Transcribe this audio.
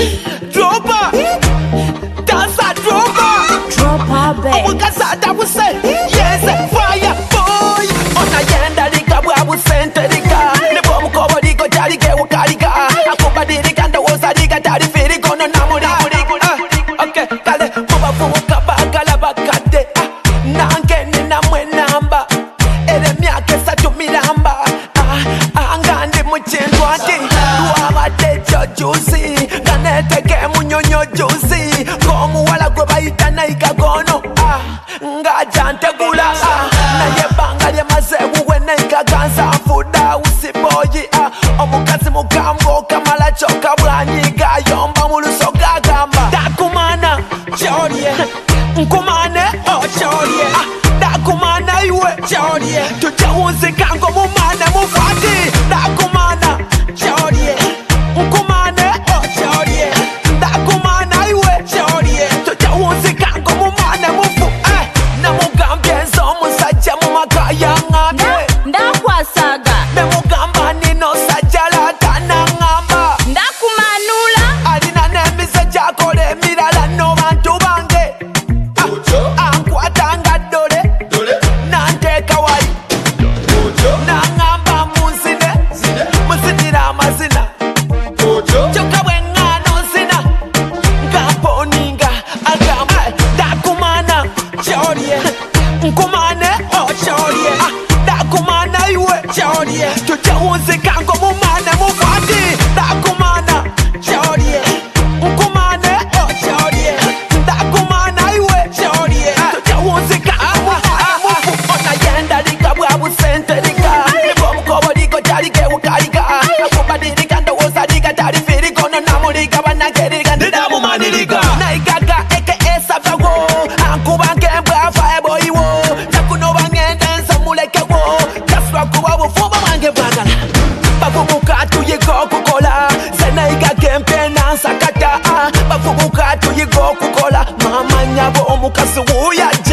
Dropper, dancer dropper. Dropper babe. Umukasada wuse, yes, fire boy. Ona yenda lika bwabu sente lika. Nebo mkobo liko jari ke ukalika. Akuba dirika ndo wosa lika tari firi kono namuri. Okay, kale muba fuka bagala bakade. Nange nina mwenamba. Ere myake satu milamba. Angandi muchindwati. Luabate jojusi. Ganete ke munyonyo jusi. Komu wala gwe bayitana ikagono. Nga jante gula. Na yebanga lye mazebu wene ikaganza fuda usiboyi. Omukazi mugambo kamala choka bwanyiga yomba muluso gagamba. Dakumana chorie. Nkumane chorie. Dakumana iwe chorie. Tujawuzi kango mumane mufati. Dakumana chorie. Nkumane chorie. Dakumana iwe chorie. Tujawuzi kango mumane mufu. Na mugambye nzo musajja mumakaya ngamye. Ndakwasaga. Bemugamba nino sajjala tanangamba. Ndakumanula. Alina n'emize gy'akola emirala no bantu bange. Ankwata nga ddole nanteeka wali nangamba munzine muzinira amazina kyokka bwe ŋŋaano nzina nga mponinga agamba dakumana kyolye nkumane okyolye dakumana iwe kyolye tujawunzika ngo mumane mukwati dakumana kyolye nkumane okyolye dakumana iwe kyolye tujawunzika mumane mufu ona yenda lika bwabu sente lika nebo omukobo liko kyalike wukalika akuba dirika ndowooza lika talifiri kono namulika banange lika ndidamumanilika naigaga eke esavawo ankuba nkembwa faeboyiwo takunoba ngende nze mulekewo kaswa kuba bufumbo bwange bwagala bavubuka tuyiga okukola senaigaga empena nsakata bavubuka tuyiga okukola mama nyabo omukazi wuya